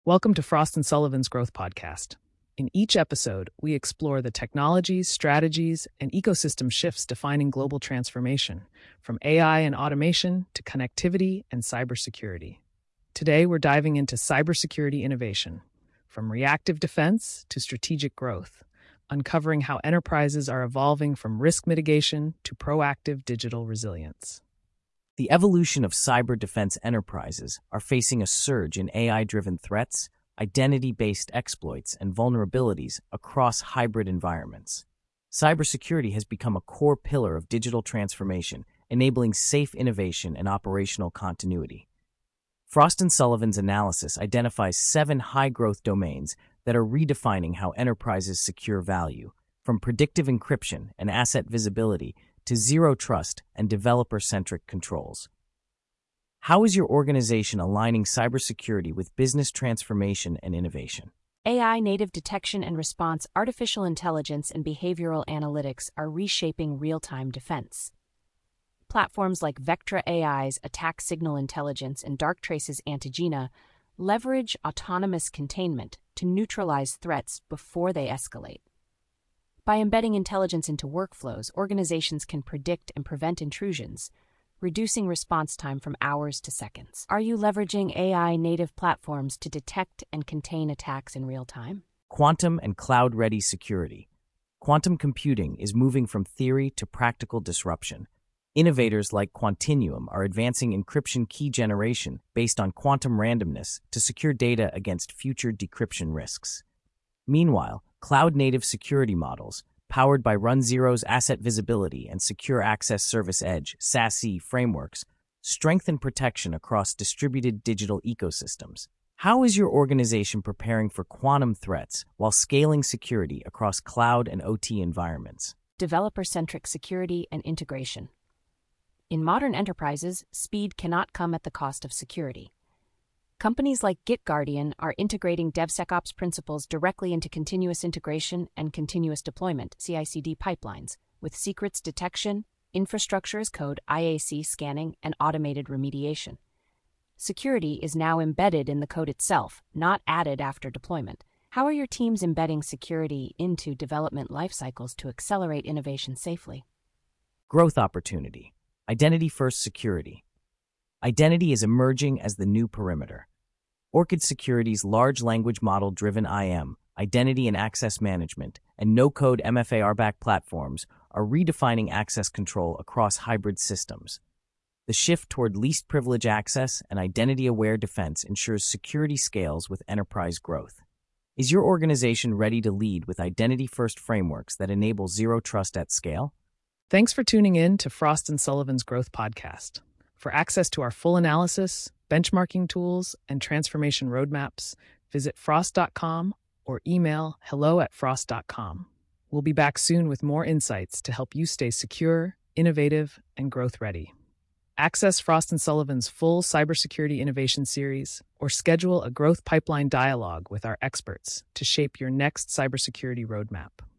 Welcome to Frost & Sullivan's Growth Podcast. In each episode, we explore the technologies, strategies, and ecosystem shifts defining global transformation, from AI and automation to connectivity and cybersecurity. Today, we're diving into cybersecurity innovation, from reactive defense to strategic growth, uncovering how enterprises are evolving from risk mitigation to proactive digital resilience. The evolution of cyber defense enterprises are facing a surge in AI-driven threats, identity-based exploits, and vulnerabilities across hybrid environments. Cybersecurity has become a core pillar of digital transformation, enabling safe innovation and operational continuity. Frost & Sullivan's analysis identifies 7 high-growth domains that are redefining how enterprises secure value, from predictive encryption and asset visibility to zero trust and developer-centric controls. How is your organization aligning cybersecurity with business transformation and innovation? AI native detection and response, artificial intelligence, and behavioral analytics are reshaping real-time defense. Platforms like Vectra AI's Attack Signal Intelligence and Darktrace's Antigena leverage autonomous containment to neutralize threats before they escalate. By embedding intelligence into workflows, organizations can predict and prevent intrusions, reducing response time from hours to seconds. Are you leveraging AI-native platforms to detect and contain attacks in real time? Quantum and cloud-ready security. Quantum computing is moving from theory to practical disruption. Innovators like Quantinuum are advancing encryption key generation based on quantum randomness to secure data against future decryption risks. Meanwhile, cloud-native security models, powered by RunZero's Asset Visibility and Secure Access Service Edge (SASE) frameworks, strengthen protection across distributed digital ecosystems. How is your organization preparing for quantum threats while scaling security across cloud and OT environments? Developer-centric security and integration. In modern enterprises, speed cannot come at the cost of security. Companies like GitGuardian are integrating DevSecOps principles directly into continuous integration and continuous deployment (CI/CD) pipelines, with secrets detection, infrastructure as code (IAC) scanning, and automated remediation. Security is now embedded in the code itself, not added after deployment. How are your teams embedding security into development lifecycles to accelerate innovation safely? Growth opportunity. Identity-first security. Identity is emerging as the new perimeter. Orchid Security's large language model-driven IAM, identity and access management, and no-code MFA-RBAC platforms are redefining access control across hybrid systems. The shift toward least privilege access and identity-aware defense ensures security scales with enterprise growth. Is your organization ready to lead with identity-first frameworks that enable zero trust at scale? Thanks for tuning in to Frost & Sullivan's Growth Podcast. For access to our full analysis, benchmarking tools, and transformation roadmaps, visit frost.com or email hello@frost.com. We'll be back soon with more insights to help you stay secure, innovative, and growth-ready. Access Frost & Sullivan's full cybersecurity innovation series or schedule a growth pipeline dialogue with our experts to shape your next cybersecurity roadmap.